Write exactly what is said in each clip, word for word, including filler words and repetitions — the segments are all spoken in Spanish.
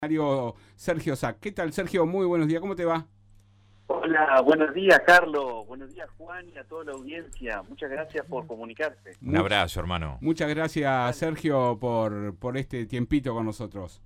Sergio Sack. ¿Qué tal, Sergio? Muy buenos días, ¿cómo te va? Hola, buenos días, Carlos. Buenos días, Juan, y a toda la audiencia. Muchas gracias por comunicarse. Un abrazo, hermano. Muchas gracias, Sergio, por, por este tiempito con nosotros.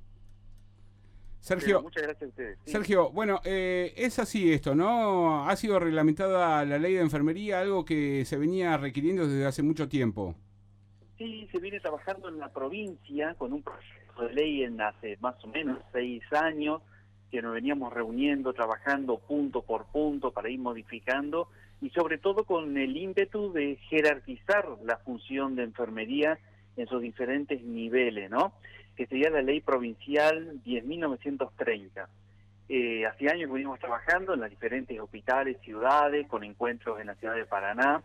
Sergio, Pero muchas gracias a ustedes. Sí. Sergio, bueno, eh, es así esto, ¿no? Ha sido reglamentada la ley de enfermería, algo que se venía requiriendo desde hace mucho tiempo. Sí, se viene trabajando en la provincia con un proyecto de ley en hace más o menos seis años, que nos veníamos reuniendo, trabajando punto por punto para ir modificando, y sobre todo con el ímpetu de jerarquizar la función de enfermería en sus diferentes niveles, ¿no? Que sería la ley provincial diez mil novecientos treinta. Eh, hace años que venimos trabajando en las diferentes hospitales, ciudades, con encuentros en la ciudad de Paraná,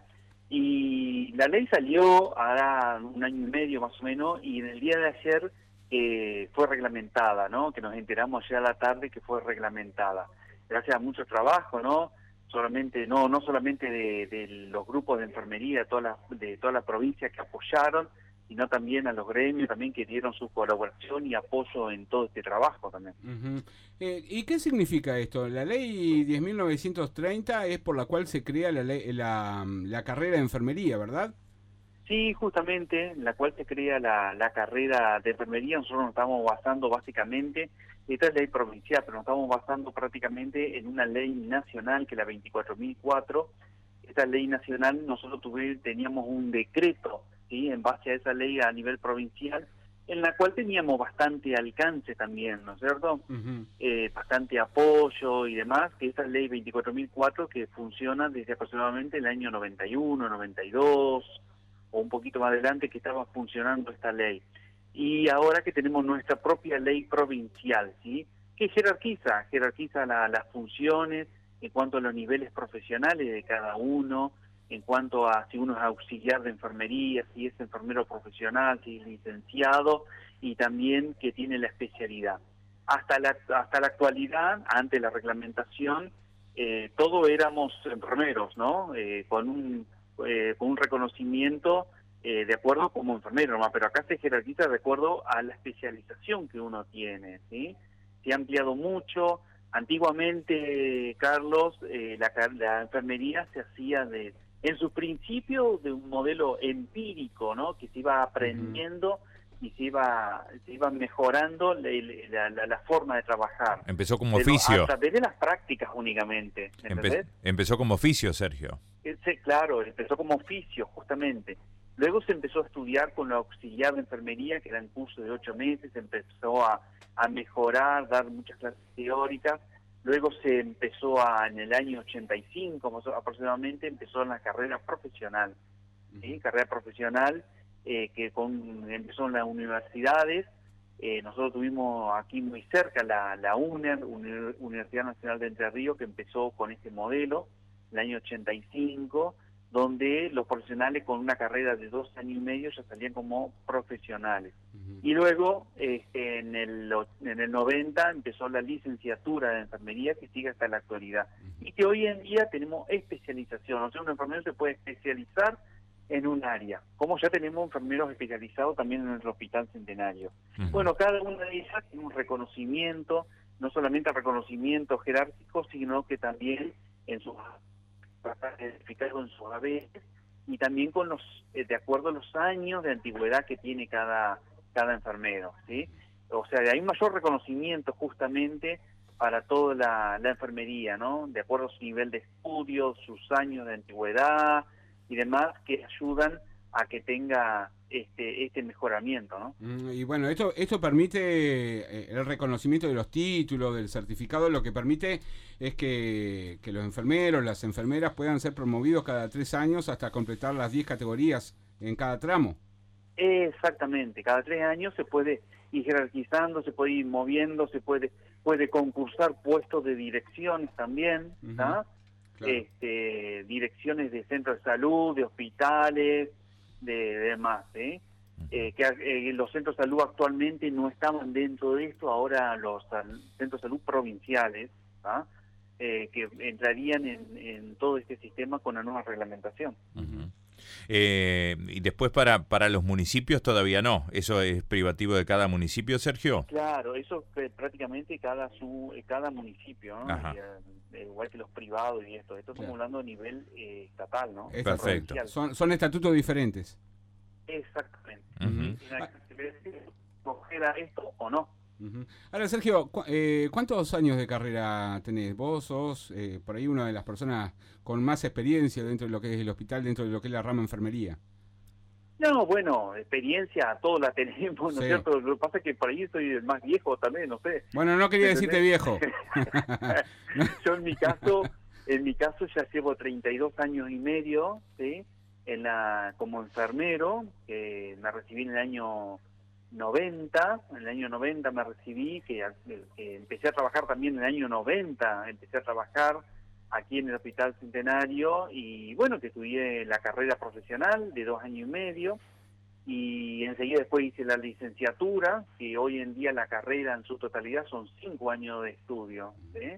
y la ley salió hará un año y medio más o menos, y en el día de ayer eh, fue reglamentada, ¿no? Que nos enteramos ayer a la tarde que fue reglamentada. Gracias a mucho trabajo, ¿no? Solamente, no, no solamente de, de los grupos de enfermería de toda la, de toda la provincia que apoyaron, sino también a los gremios también que dieron su colaboración y apoyo en todo este trabajo también. Uh-huh. eh, ¿Y qué significa esto? La ley diez mil novecientos treinta es por la cual se crea la, ley, la, la carrera de enfermería, ¿verdad? Sí, justamente, en la cual se crea la, la carrera de enfermería. Nosotros nos estamos basando básicamente, esta es ley provincial, pero nos estamos basando prácticamente en una ley nacional, que es la veinticuatro mil cuatro. Esta ley nacional, nosotros tuvimos, teníamos un decreto, ¿sí?, en base a esa ley a nivel provincial, en la cual teníamos bastante alcance también, ¿no es cierto? Uh-huh. eh, bastante apoyo y demás, que esta ley veinticuatro mil cuatro que funciona desde aproximadamente el año noventa y uno, noventa y dos, o un poquito más adelante que estaba funcionando esta ley. Y ahora que tenemos nuestra propia ley provincial, ¿sí?, que jerarquiza, jerarquiza la, las funciones en cuanto a los niveles profesionales de cada uno, en cuanto a si uno es auxiliar de enfermería, si es enfermero profesional, si es licenciado, y también que tiene la especialidad. Hasta la, hasta la actualidad, ante la reglamentación, eh, todos éramos enfermeros, ¿no? Eh, con un eh, con un reconocimiento eh, de acuerdo como enfermero, ¿no? Pero acá se jerarquiza de acuerdo a la especialización que uno tiene, ¿sí? Se ha ampliado mucho. Antiguamente, Carlos, eh, la, la enfermería se hacía de en sus principios de un modelo empírico, ¿no? Que se iba aprendiendo uh-huh. y se iba se iba mejorando la, la, la, la forma de trabajar. Empezó como Pero oficio. a través de las prácticas únicamente. Empe empezó como oficio, Sergio. Sí, claro, empezó como oficio, justamente. Luego se empezó a estudiar con la auxiliar de enfermería, que eran cursos de ocho meses, se empezó a, a mejorar, dar muchas clases teóricas. Luego se empezó a, en el año ochenta y cinco aproximadamente, empezó en la carrera profesional, ¿sí? Carrera profesional eh, que con, empezó en las universidades. Eh, nosotros tuvimos aquí muy cerca la, la UNER, Universidad Nacional de Entre Ríos, que empezó con este modelo, el año ochenta y cinco, donde los profesionales con una carrera de dos años y medio ya salían como profesionales. Uh-huh. Y luego, este, en, el, en el noventa, empezó la licenciatura de enfermería, que sigue hasta la actualidad. Uh-huh. Y que hoy en día tenemos especialización. O sea, un enfermero se puede especializar en un área, como ya tenemos enfermeros especializados también en nuestro Hospital Centenario. Uh-huh. Bueno, cada una de ellas tiene un reconocimiento, no solamente reconocimiento jerárquico, sino que también en sus identificado en sus haberes y también con los eh, de acuerdo a los años de antigüedad que tiene cada cada enfermero, ¿sí? O sea, hay un mayor reconocimiento justamente para toda la, la enfermería, ¿no? De acuerdo a su nivel de estudio, sus años de antigüedad y demás, que ayudan a que tenga este este mejoramiento, ¿no? Mm, y bueno, esto esto permite eh, el reconocimiento de los títulos, del certificado, lo que permite es que, que los enfermeros, las enfermeras puedan ser promovidos cada tres años hasta completar las diez categorías en cada tramo. Exactamente, cada tres años se puede ir jerarquizando, se puede ir moviendo, se puede puede concursar puestos de direcciones también, uh-huh. Claro. Este, direcciones de centros de salud, de hospitales, de, de demás, ¿eh? Eh, que eh, los centros de salud actualmente no estaban dentro de esto, ahora los centros de salud provinciales, ¿ah? eh, que entrarían en, en todo este sistema con la nueva reglamentación. Uh-huh. Eh, y después para, para los municipios todavía no. ¿Eso es privativo de cada municipio, Sergio? Claro, eso es prácticamente cada su cada municipio, ¿no? Ajá. Y, eh, igual que los privados y esto. Esto estamos Claro. hablando a nivel eh, estatal, ¿no? Es- Perfecto. Provincial. Son, son estatutos diferentes. Exactamente. Ujú. Y hay que escoger a esto o no. Ujú. Ahora, Sergio, cu- eh, ¿cuántos años de carrera tenés? Vos sos eh, por ahí una de las personas con más experiencia dentro de lo que es el hospital, dentro de lo que es la rama enfermería. No, bueno, experiencia todos la tenemos, ¿no es Sí. cierto? Lo que pasa es que por ahí soy el más viejo también, no sé. Bueno, no quería decirte viejo. Yo en mi caso, en mi caso ya llevo treinta y dos años y medio, ¿sí? En la como enfermero, que me recibí en el año noventa, en el año noventa me recibí, que, que empecé a trabajar también en el año noventa, empecé a trabajar aquí en el Hospital Centenario y bueno, que estudié la carrera profesional de dos años y medio y enseguida después hice la licenciatura, que hoy en día la carrera en su totalidad son cinco años de estudio, ¿sí?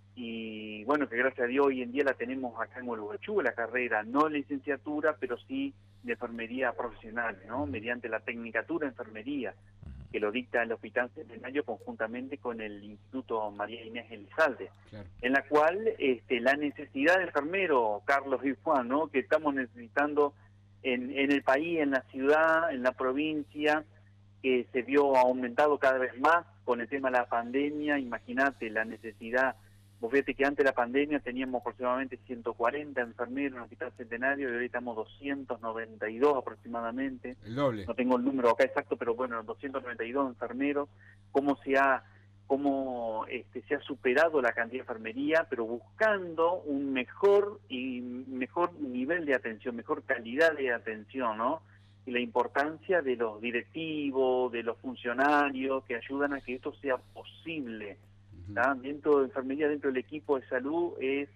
Y bueno, que gracias a Dios hoy en día la tenemos acá en Gualeguaychú, la carrera, no licenciatura, pero sí de enfermería profesional, ¿no? Mediante la tecnicatura de enfermería, que lo dicta el Hospital Centenario conjuntamente con el Instituto María Inés Elizalde, Claro. en la cual este, la necesidad de enfermero, Carlos y Juan, ¿no? Que estamos necesitando en, en el país, en la ciudad, en la provincia, que se vio aumentado cada vez más con el tema de la pandemia. Imagínate la necesidad. Vos fíjate que antes de la pandemia teníamos aproximadamente ciento cuarenta enfermeros en el Hospital Centenario y hoy estamos doscientos noventa y dos aproximadamente. El doble. No tengo el número acá exacto, pero bueno, doscientos noventa y dos enfermeros. Cómo se ha cómo este, se ha superado la cantidad de enfermería, pero buscando un mejor y mejor nivel de atención, mejor calidad de atención, ¿no? Y la importancia de los directivos, de los funcionarios que ayudan a que esto sea posible. ¿Tá? Dentro de enfermería, dentro del equipo de salud es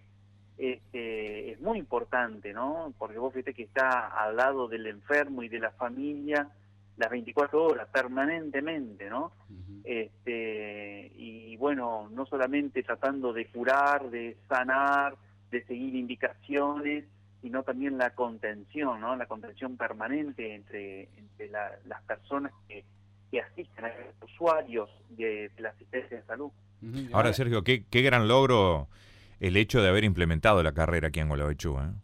este, es muy importante, ¿no? Porque vos fíjate que está al lado del enfermo y de la familia las veinticuatro horas, permanentemente, ¿no? Ujú. Este, y bueno, no solamente tratando de curar, de sanar, de seguir indicaciones, sino también la contención, ¿no? La contención permanente entre, entre la, las personas que, que asisten a los usuarios de, de la asistencia de salud. Ujú. Ahora, Sergio, qué, qué gran logro el hecho de haber implementado la carrera aquí en Gualeguaychú, ¿eh?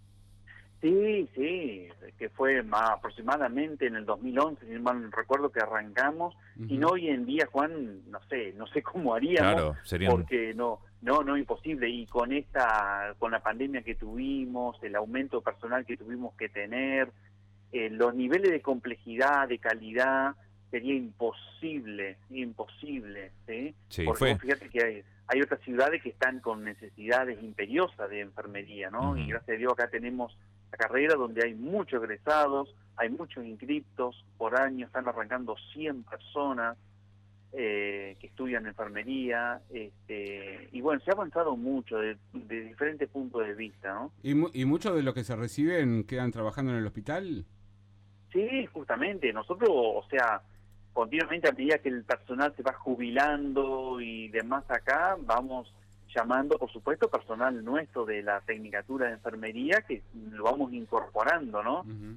Sí, sí, que fue más aproximadamente en el dos mil once, si mal no recuerdo, que arrancamos, Ujú. y no hoy en día, Juan, no sé, no sé cómo haríamos, Claro, serían... porque no, no, no, imposible, y con esta, con la pandemia que tuvimos, el aumento personal que tuvimos que tener, eh, los niveles de complejidad, de calidad, sería imposible, imposible, ¿sí? Sí, Porque fue... vos fíjate que hay, hay otras ciudades que están con necesidades imperiosas de enfermería, ¿no? Ujú. Y gracias a Dios acá tenemos la carrera donde hay muchos egresados, hay muchos inscriptos, por año están arrancando cien personas eh, que estudian enfermería, este, y bueno, se ha avanzado mucho de, de diferentes puntos de vista, ¿no? ¿Y, mu- y muchos de los que se reciben quedan trabajando en el hospital? Sí, justamente, nosotros, o sea, continuamente a medida que el personal se va jubilando y demás acá, vamos llamando, por supuesto, personal nuestro de la Tecnicatura de Enfermería, que lo vamos incorporando, ¿no? Ujú.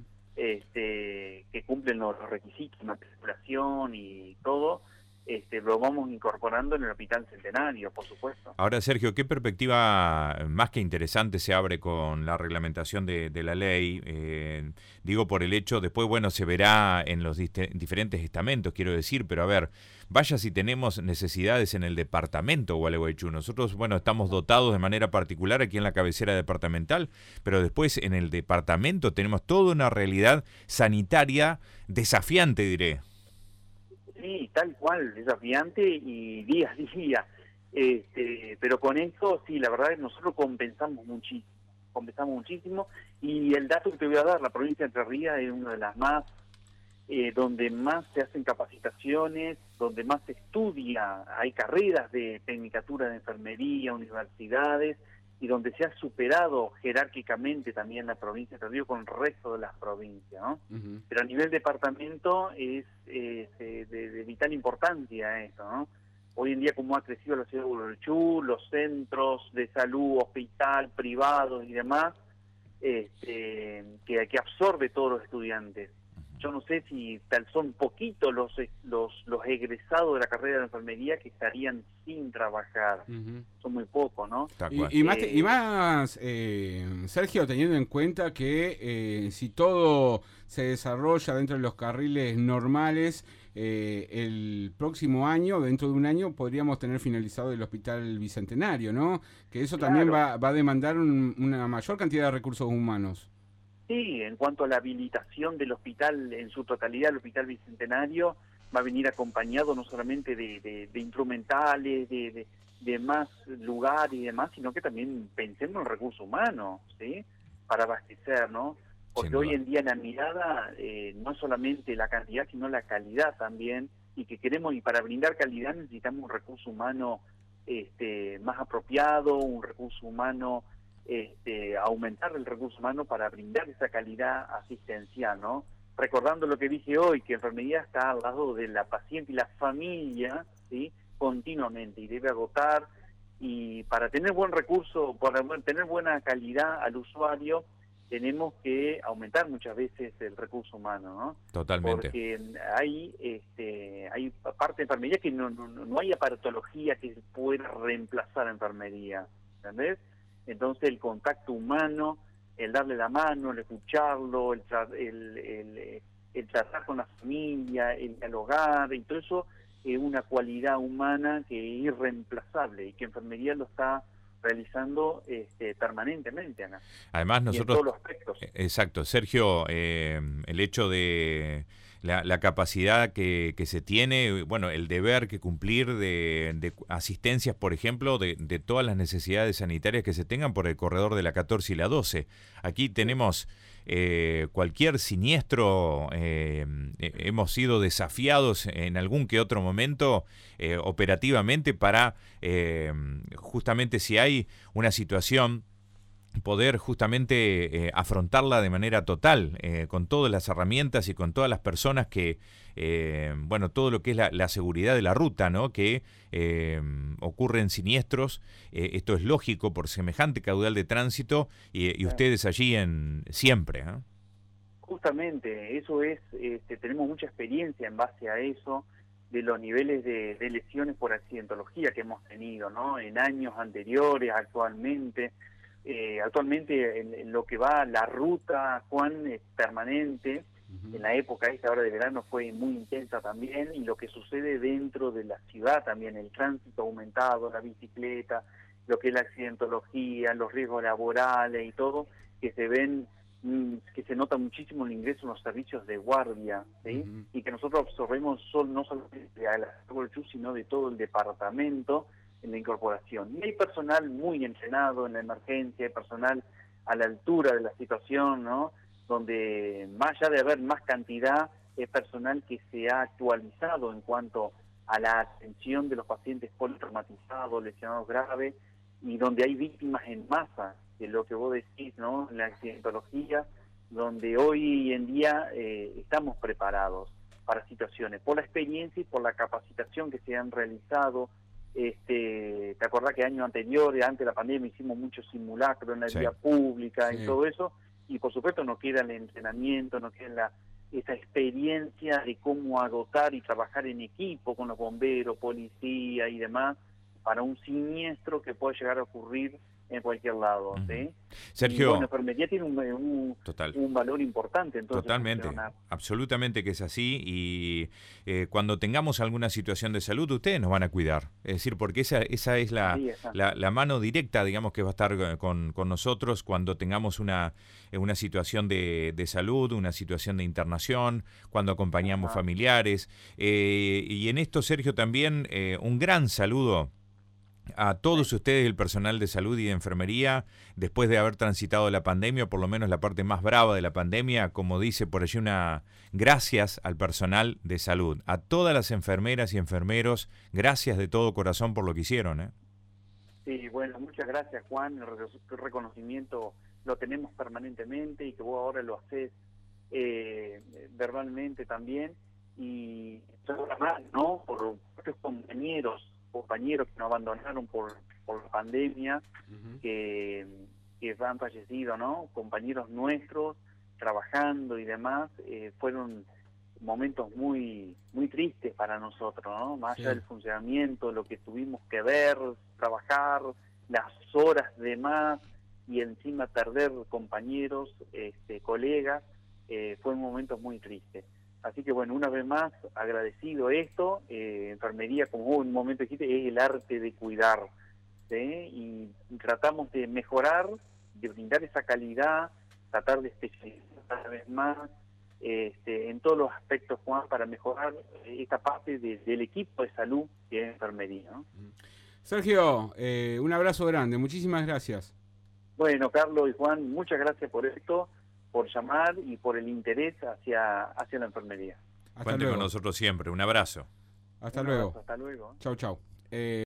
Este, que cumplen los requisitos de matriculación y todo, este, lo vamos incorporando en el Hospital Centenario, por supuesto. Ahora, Sergio, ¿qué perspectiva más que interesante se abre con la reglamentación de, de la ley? Eh, digo por el hecho, después, bueno, se verá en los diste- diferentes estamentos, quiero decir, pero a ver, vaya si tenemos necesidades en el departamento Gualeguaychú. Nosotros, bueno, estamos dotados de manera particular aquí en la cabecera departamental, pero después en el departamento tenemos toda una realidad sanitaria desafiante, diré. Sí, tal cual, desafiante y día a día. Este, pero con eso, sí, la verdad es que nosotros compensamos muchísimo, compensamos muchísimo. Y el dato que te voy a dar, la provincia de Entre Ríos es una de las más, eh, donde más se hacen capacitaciones, donde más se estudia, hay carreras de tecnicatura de enfermería, universidades, y donde se ha superado jerárquicamente también la provincia de Entre Ríos con el resto de las provincias, ¿no? Ujú. Pero a nivel departamento es, es, eh, de, de vital importancia esto, ¿no? Hoy en día, como ha crecido la ciudad de Gualeguaychú, los centros de salud, hospital, privados y demás, este, que, que absorbe todos los estudiantes. Yo no sé si tal son poquitos los, los los egresados de la carrera de enfermería que estarían sin trabajar. Uh-huh. Son muy pocos, ¿no? Y, y más, eh, y más eh, Sergio, teniendo en cuenta que eh, si todo se desarrolla dentro de los carriles normales, eh, el próximo año, dentro de un año, podríamos tener finalizado el Hospital Bicentenario, ¿no? Que eso claro. también va, va a demandar un, una mayor cantidad de recursos humanos. Sí, en cuanto a la habilitación del hospital en su totalidad, el Hospital Bicentenario va a venir acompañado no solamente de, de, de instrumentales, de, de, de más lugar y demás, sino que también pensemos en el recurso humano, ¿sí? Para abastecer, ¿no? Porque hoy en día la mirada eh, no es solamente la cantidad, sino la calidad también, y que queremos, y para brindar calidad necesitamos un recurso humano este, más apropiado, un recurso humano... Este, aumentar el recurso humano para brindar esa calidad asistencial, ¿no? Recordando lo que dije hoy, que enfermería está al lado de la paciente y la familia, ¿sí? Continuamente, y debe agotar, y para tener buen recurso, para tener buena calidad al usuario, tenemos que aumentar muchas veces el recurso humano, ¿no? Totalmente. Porque hay este hay parte de enfermería que no, no, no hay aparatología que pueda reemplazar a enfermería, ¿entendés? Entonces el contacto humano, el darle la mano, el escucharlo, el, tra el, el, el tratar con la familia, el dialogar, y todo eso es una cualidad humana que es irreemplazable y que enfermería lo está realizando este, permanentemente, Ana. Además nosotros... Y en todos los aspectos. Exacto. Sergio, eh, el hecho de... La, la capacidad que, que se tiene, bueno, el deber que cumplir de, de asistencias, por ejemplo, de, de todas las necesidades sanitarias que se tengan por el corredor de la catorce y la doce. Aquí tenemos eh, cualquier siniestro, eh, hemos sido desafiados en algún que otro momento eh, operativamente para, eh, justamente si hay una situación, poder justamente eh, afrontarla de manera total, eh, con todas las herramientas y con todas las personas que, eh, bueno, todo lo que es la, la seguridad de la ruta, ¿no? Que eh, ocurren siniestros, eh, esto es lógico por semejante caudal de tránsito y, y ustedes allí en siempre, ¿eh? Justamente, eso es, este, tenemos mucha experiencia en base a eso, de los niveles de, de lesiones por accidentología que hemos tenido, ¿no? En años anteriores, actualmente. Eh, actualmente en, en lo que va la ruta, Juan, es permanente. Uh-huh. En la época esta hora de verano fue muy intensa también, y lo que sucede dentro de la ciudad también, el tránsito aumentado, la bicicleta, lo que es la accidentología, los riesgos laborales y todo, que se ven, mmm, que se nota muchísimo el ingreso en los servicios de guardia, ¿sí? Uh-huh. Y que nosotros absorbemos sol, no solamente de la sino de todo el departamento en la incorporación. Y hay personal muy entrenado en la emergencia, hay personal a la altura de la situación, ¿no? Donde más allá de haber más cantidad, es personal que se ha actualizado en cuanto a la atención de los pacientes politraumatizados, lesionados graves, y donde hay víctimas en masa, de lo que vos decís, ¿no? En la accidentología, donde hoy en día eh, estamos preparados para situaciones, por la experiencia y por la capacitación que se han realizado. Este, ¿te acordás que años anteriores, antes de la pandemia, hicimos muchos simulacros en la sí. vía pública sí. y todo eso? Y por supuesto no queda el entrenamiento, no queda la, esa experiencia de cómo agotar y trabajar en equipo con los bomberos, policía y demás, para un siniestro que puede llegar a ocurrir en cualquier lado, uh-huh. ¿sí? Sergio, y, bueno, la enfermería tiene un, un, un valor importante. Entonces, totalmente, absolutamente que es así, y eh, cuando tengamos alguna situación de salud, ustedes nos van a cuidar, es decir, porque esa, esa es la, sí, la, la mano directa, digamos, que va a estar con, con nosotros cuando tengamos una, una situación de, de salud, una situación de internación, cuando acompañamos uh-huh. familiares, eh, y en esto, Sergio, también eh, un gran saludo a todos ustedes, el personal de salud y de enfermería, después de haber transitado la pandemia, o por lo menos la parte más brava de la pandemia, como dice por allí una gracias al personal de salud, a todas las enfermeras y enfermeros, gracias de todo corazón por lo que hicieron, ¿eh? Sí, bueno, muchas gracias, Juan, el reconocimiento lo tenemos permanentemente y que vos ahora lo haces eh, verbalmente también, y ¿no? Por otros compañeros compañeros que nos abandonaron por, por la pandemia, uh-huh. que, que han fallecido, ¿no? Compañeros nuestros trabajando y demás, eh, fueron momentos muy muy tristes para nosotros, ¿no? Más Sí. allá del funcionamiento, lo que tuvimos que ver, trabajar, las horas de más y encima perder compañeros, este, colegas, eh, fue un momento muy triste. Así que bueno, una vez más, agradecido esto, eh, enfermería, como vos en un momento dijiste, es el arte de cuidar, ¿sí? Y tratamos de mejorar, de brindar esa calidad, tratar de especializar cada vez más, Este, en todos los aspectos, Juan, para mejorar esta parte de, del equipo de salud que es enfermería, ¿no? Sergio, eh, un abrazo grande, muchísimas gracias. Bueno, Carlos y Juan, muchas gracias por esto, por llamar y por el interés hacia, hacia la enfermería. Hasta Cuente luego. con nosotros siempre. Un abrazo. Hasta Un luego. abrazo, hasta luego. Chau, chau. Eh...